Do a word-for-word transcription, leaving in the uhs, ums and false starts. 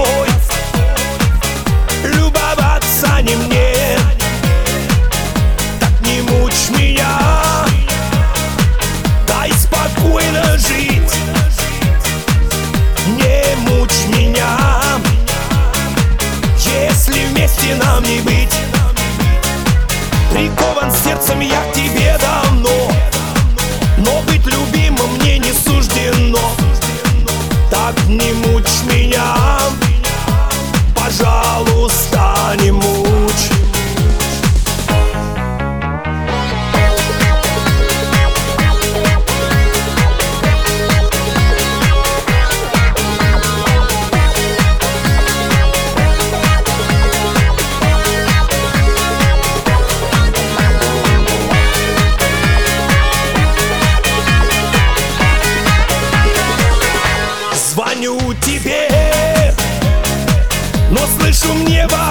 красотой, любоваться не мне. Так не мучь меня, дай спокойно жить. Не мучь меня, если вместе нам не быть. Прикован сердцем я к тебе давно, но быть любимым мне не суждено. Так не мучь меня, пожалуйста, не мучь. Звоню тебе, но слышу, мне во